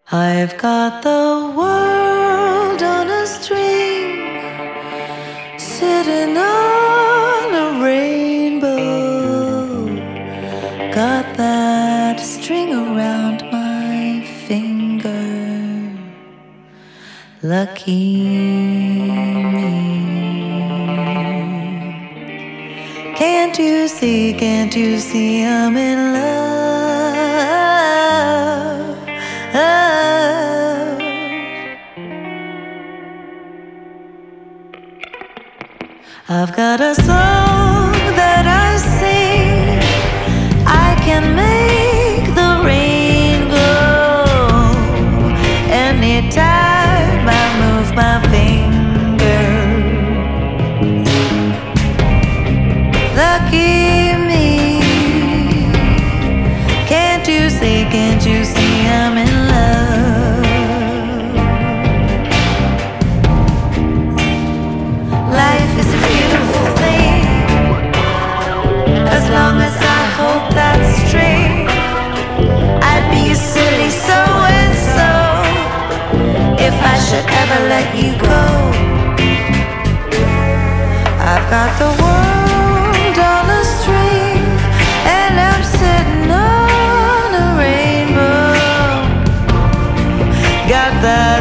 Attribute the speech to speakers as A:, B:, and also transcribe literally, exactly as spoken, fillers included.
A: I've got the world on a string, sitting on a rainbow. Got that string around my finger. Lucky me. Can't you see, can't you see I'm in love? I've got a song that I sing. I can make the rain go anytime I move my finger. Lucky me. Can't you see, can't you see I'm in love? Life is a beautiful thing, as long as I hold that string. I'd be a silly so-and-so if I should ever let you go. I've got the world on a string, and I'm sitting on a rainbow. Got that